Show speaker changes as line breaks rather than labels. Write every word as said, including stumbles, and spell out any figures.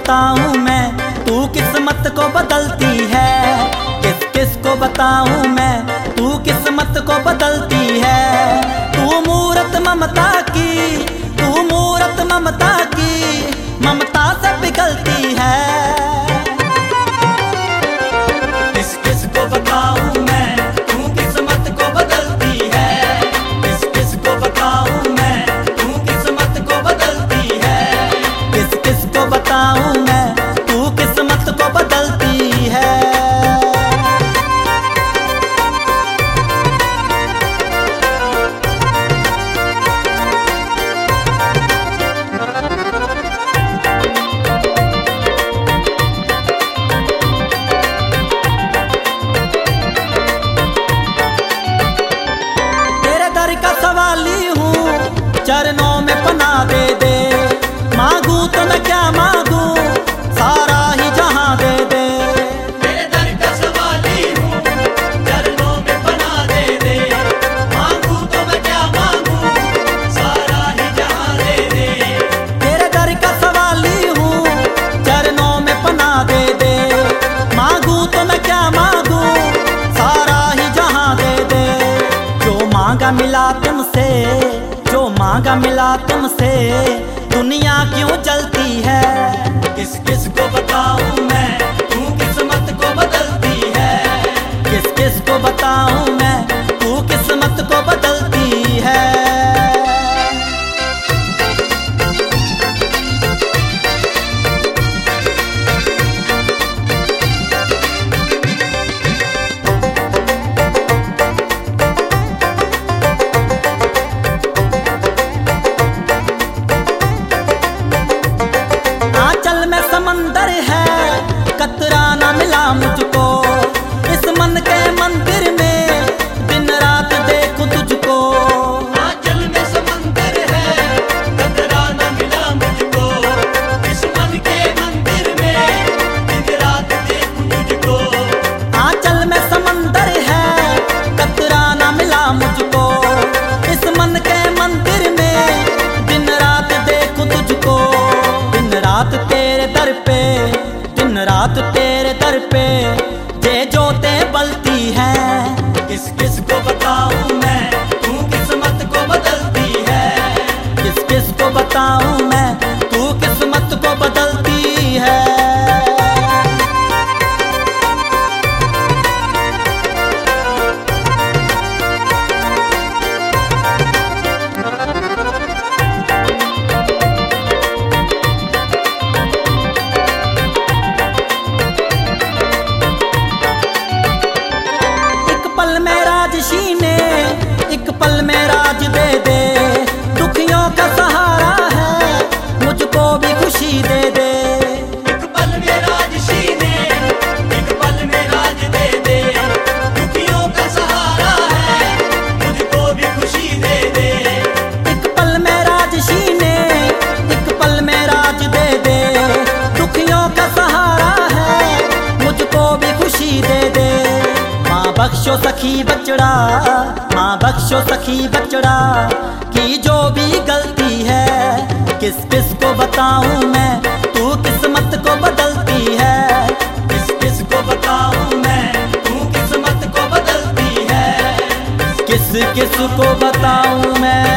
बताऊं मैं, तू किस्मत को बदलती है। किस किस को बताऊं मैं, तू किस्मत को बदलती है। तू मूरत ममता की, तू मूरत ममता की, ममता से पिघलती है। किस किस को बताऊं मैं, तू किस्मत को बदलती है। किस किस को बताऊं मैं, तू किस्मत को बदलती है। किस किस को बताऊं मैं, तू किस्मत को बदलती है। सवाली हूँ चरणों में पनाह दे दे। मांगू तो मैं क्या मांगू, सारा ही जहां दे दे।
तेरे दर का सवाली हूँ चरणों में पनाह दे दे। मांगू तो मैं क्या मांगू, सारा ही जहां दे दे।
तेरे दर का सवाली हूँ चरणों में पनाह दे दे। मांगू तो मैं क्या मांगू, सारा ही जहां दे दे। जो मांगा मिला तुमसे, जो मांगा मिला तुमसे, दुनिया क्यों जलती है।
किस किस को बताऊं मैं, तू किस्मत को बदलती है।
किस किस को बताऊं मैं, तू किस्मत को बदलती है। समंदर है कतरा न मिला मुझको, इस मन के मंदिर में दिन रात देखूं तुझको।
आंचल में समंदर है कतरा न मिला मुझको, इस मन के मंदिर में दिन रात देखूं तुझको।
आंचल में समंदर है कतरा न मिला मुझको, इस मन के मंदिर में दिन रात देखूं तुझको। दिन रात तेरे दर पे, दिन रात तेरे दर पे जे जोतें बलती हैं।
किस किस को बताऊं मैं, तू किस्मत को बदलती है।
किस किस को बताऊं मैं, तू किस्मत को बदलती है। एक पल में राज दे दे, दुखियों का सहारा है, मुझको भी खुशी दे दे।
एक पल में राज शीने, एक पल में राज दे दे, दुखियों का सहारा है, मुझको भी खुशी दे दे।
एक पल में राज शीने, एक पल में राज दे दे, दुखियों का सहारा है, मुझको भी खुशी दे दे। माँ बख्शो सखी बचड़ा, माँ बख्शो सखी बचड़ा की जो भी गलती है। किस किस को बताऊं मैं, तू किस्मत को बदलती है।
किस किस को बताऊं मैं, तू किस्मत को बदलती है।
किस किस को बताऊं मैं,